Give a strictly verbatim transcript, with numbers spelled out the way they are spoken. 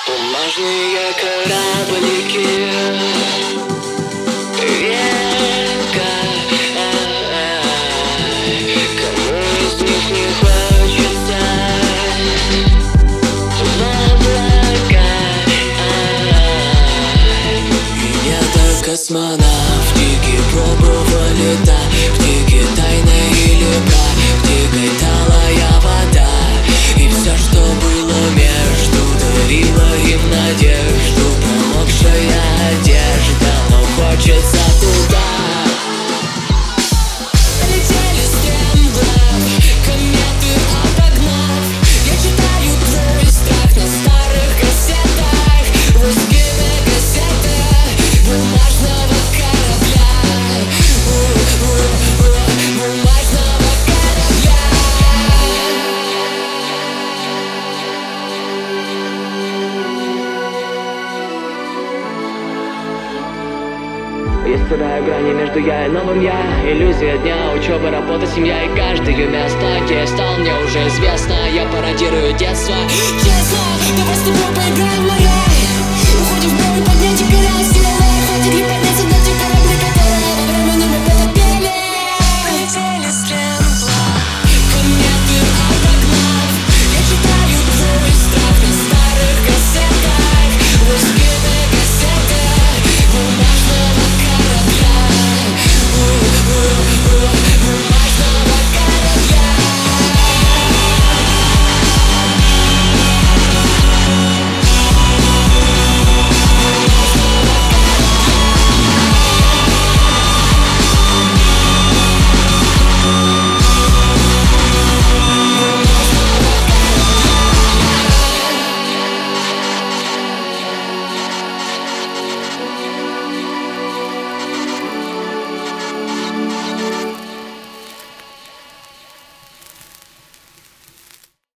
Бумажные кораблики, века, кому из них не хочется в облака? И нет космонавтики, пробовали тактики, тайны или практикой, талая вода. И все, что было между, дарило им надежду. Промокшая одежда, но хочется туда. Полетели стремглав, кометы обогнав. Я читаю твой страх на старых кассетах, русские кассеты бумажного корабля, бумажного корабля. Я стираю грани между я и новым я. Иллюзия дня, учеба, работа, семья. И каждое место, где я стал, мне уже известно. Я пародирую детство.